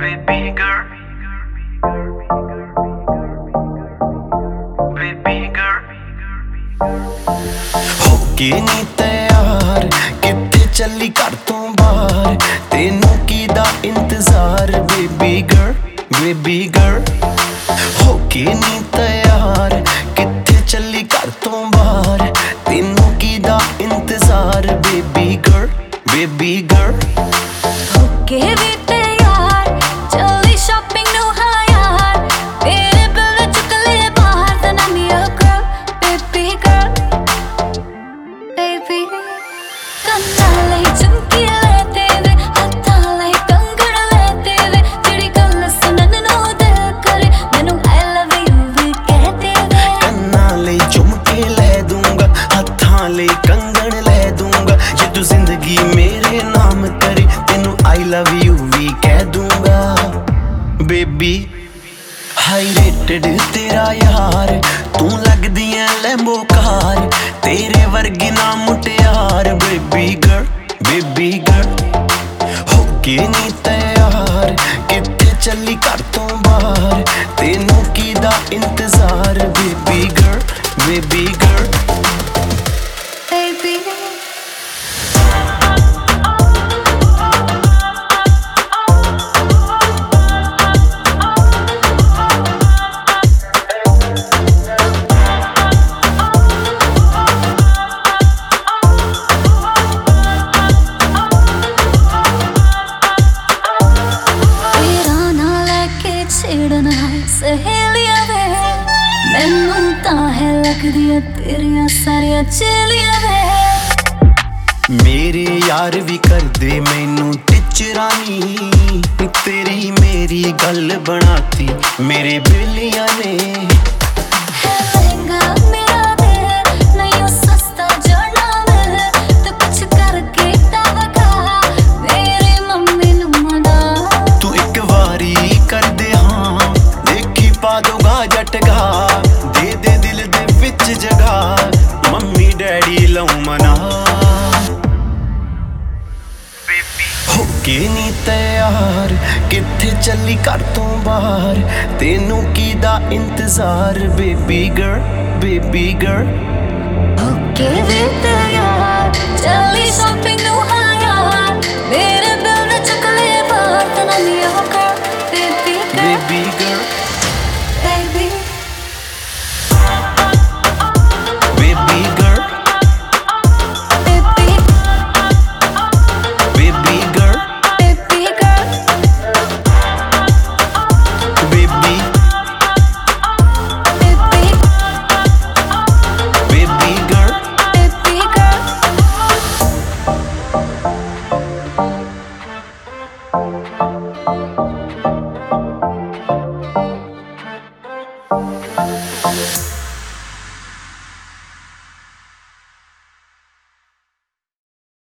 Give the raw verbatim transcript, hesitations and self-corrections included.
baby girl, baby girl. हो के नी तैयार किथे चली घर तो बाहर तेनू कीदा इंतजार बेबी गर्ल बेबी गर्ल हो के नी तैयार किथे चली घर तो बाहर तेनू कीदा इंतजार बेबी गर्ल बेबी गर्ल हो के भी तैयार चली शॉपिंग नु हाँ यार तेरे बिल चुक ले बाहर then I'm your girl baby girl baby ਕੰਨਾਂ ਲਈ ਝੁਮਕੀ ਲੈ ਤੇਰੇ ਹੱਥਾਂ ਲਈ ਕੰਗਣ ਲੈ ਤੇਰੇ ਜਿਹੜੀ ਗੱਲ ਸੁਣਨ ਨੂੰ ਦਿਲ ਕਰੇ ਮੈਨੂੰ I love you ਵੀ ਕਹਿ ਤੇਰੇ ਕੰਨਾਂ ਲਈ ਝੁਮਕੇ ਲੈ ਦੂੰਗਾ ਹੱਥਾਂ ਲਈ ਕੰਗਣ ਲੈ ਦੂੰਗਾ ਜੇ ਤੂੰ ਜ਼ਿੰਦਗੀ ਮੇਰੇ ਨਾਮ ਕਰੇ ਤੈਨੂੰ I love you ਵੀ ਕਹਿ ਦੂੰਗਾ ਬੇਬੀ ਹਾਈ ਰੇਟਡ ਤੇਰਾ ਯਾਰ ਤੂੰ ਲੱਗਦੀ ਐ ਲੈਂਬੋ ਕਾਰ ਤੇਰੇ ਵਰਗੀ ਨਾ ਮੁਟਿਆਰ ਬੇਬੀ ਗਰਲ ਬੇਬੀ ਗਰਲ ਹੋ ਕੇ ਨੀ ਤੈयार ਕਿੱਥੇ ਚੱਲੀ ਘਰ ਤੋਂ ਬਾਹਰ ਤੈਨੂੰ ਕੀਦਾ ਇੰਤਜ਼ਾਰ baby girl baby girl baby ਛੇੜਨਾ ਸਹੇਲੀਆਂ ਵੇ ਮੈਨੂੰ ਤਾਂ ਹੈ ਲੱਗਦੀਆਂ ਤੇਰੀਆਂ ਸਾਰੀਆਂ ਚੇਲੀਆਂ ਵੇ ਮੇਰੇ ਯਾਰ ਵੀ ਕਰਦੇ ਮੈਨੂੰ ਟਿਚਰਾਨੀ ਤੇਰੀ ਮੇਰੀ ਗੱਲ ਬਣਾਤੀ ਮੇਰੇ ਬੇਲੀਆਂ ਨੇ ਹੈ ਲਹਿੰਗਾ ਮੇਰਾ ਦੇ ਨਹੀਂ ਸਸਤਾ ਜੜਨਾ ਵੇ ਤੂੰ ਕੁਛ ਕਰਕੇ ਤਾਂ ਵਗਾ ਮੇਰੀ ਮੰਮੀ ਨੂੰ ਮਨਾ ਤੂੰ ਇੱਕ ਵਾਰੀ ਕਰਦੇ ਹਾਂ ਦੇਖੀ ਪਾ ਦੂੰਗਾ ਜਟਗਾ ਦੇ ਦੇ ਦਿਲ ਦੇ ਵਿੱਚ ਜਗਾ ਮੰਮੀ ਡੈਡੀ ਲਾਉ ਮਨਾ ਹੋ ਕੇ ਨੀ ਤੈयार ਕਿੱਥੇ ਚੱਲੀ ਘਰ ਤੋਂ ਬਾਹਰ ਤੈਨੂੰ ਕੀਦਾ ਇੰਤਜ਼ਾਰ ਬੇਬੀ ਗਰਲ ਬੇਬੀ ਗਰਲ ਹੋ ਕੇ ਵੀ ਤੈयार ਚੱਲੀ ਸ਼ਾਪਿੰਗ ਨੂੰ ਹਾਂ ਯਾਰ ਮੇਰੇ ਬਿਲ ਨੂੰ ਚੁੱਕ ਲੈ ਬਾਹਰ then I'm your girl baby girl baby girl baby baby girl baby baby girl baby girl baby baby baby girl baby girl